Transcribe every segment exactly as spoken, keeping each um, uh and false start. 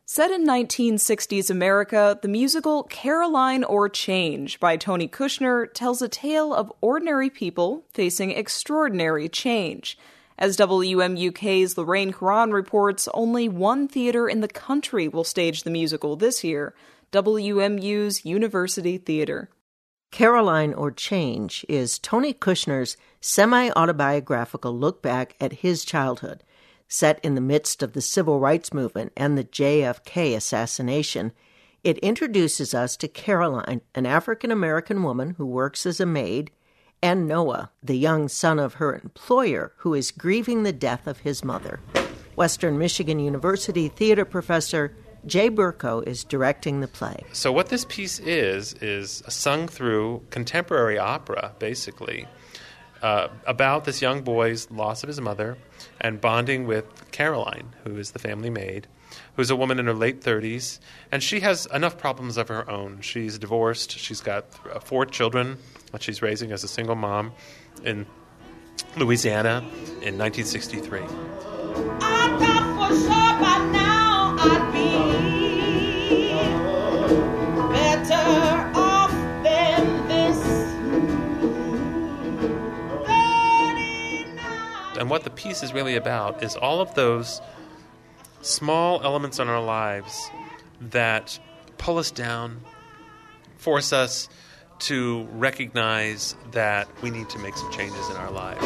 Set in nineteen sixties America, the musical Caroline or Change by Tony Kushner tells a tale of ordinary people facing extraordinary change. As W M U K's Lorraine Caron reports, only one theater in the country will stage the musical this year, W M U's University Theater. Caroline or Change is Tony Kushner's semi-autobiographical look back at his childhood. Set in the midst of the civil rights movement and the J F K assassination, it introduces us to Caroline, an African-American woman who works as a maid, and Noah, the young son of her employer who is grieving the death of his mother. Western Michigan University theater professor Jay Burko is directing the play. So what this piece is, is a sung-through contemporary opera, basically, uh, about this young boy's loss of his mother and bonding with Caroline, who is the family maid, who's a woman in her late thirties, and she has enough problems of her own. She's divorced. She's got four children that she's raising as a single mom in Louisiana in nineteen sixty-three. I thought for sure by now I'd be better off than this. And what the piece is really about is all of those small elements in our lives that pull us down, force us to recognize that we need to make some changes in our lives.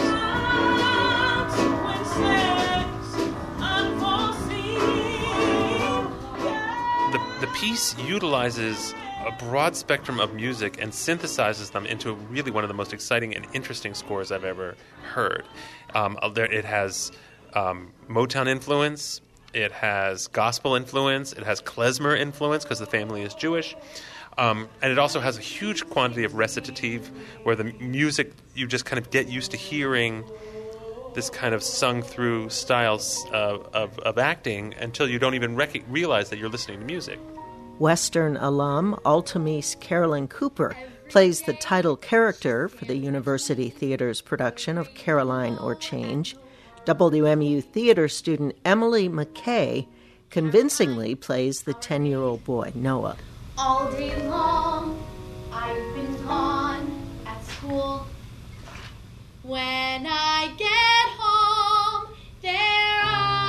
The, the piece utilizes a broad spectrum of music and synthesizes them into really one of the most exciting and interesting scores I've ever heard. Um, there, it has um, Motown influence, it has gospel influence, it has klezmer influence because the family is Jewish, um, and it also has a huge quantity of recitative where the music, you just kind of get used to hearing this kind of sung-through styles of, of, of acting until you don't even rec- realize that you're listening to music. Western alum Altamise Carolyn Cooper plays the title character for the University Theater's production of Caroline or Change. W M U theater student Emily McKay convincingly plays the ten-year-old boy, Noah. All day long, I've been gone at school. When I get home, they're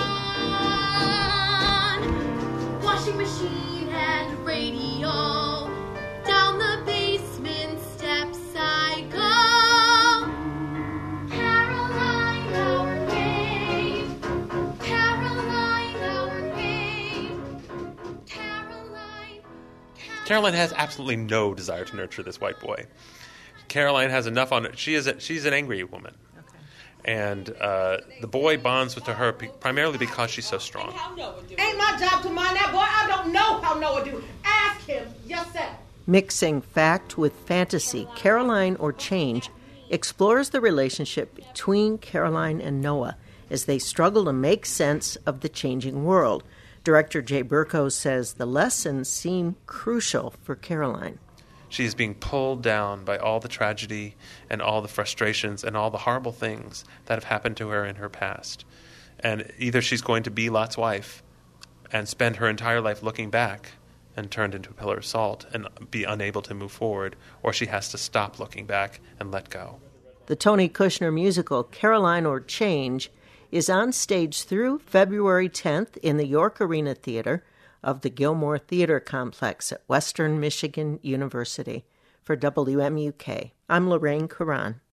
on. Washing machine and radio. Down the basement steps I go. Caroline, our babe. Caroline, our babe. Caroline. Caroline has absolutely no desire to nurture this white boy. Caroline has enough on it. She is a, she's an angry woman. Okay. And uh, the boy bonds with her primarily because she's so strong. Ain't my job to mind that boy. I don't know how Noah do. Ask him. Yes, sir. Mixing fact with fantasy, Caroline or Change explores the relationship between Caroline and Noah as they struggle to make sense of the changing world. Director Jay Burko says the lessons seem crucial for Caroline. She is being pulled down by all the tragedy and all the frustrations and all the horrible things that have happened to her in her past. And either she's going to be Lot's wife and spend her entire life looking back and turned into a pillar of salt and be unable to move forward, or she has to stop looking back and let go. The Tony Kushner musical Caroline or Change is on stage through February tenth in the York Arena Theater of the Gilmore Theater Complex at Western Michigan University. For W M U K, I'm Lorraine Caron.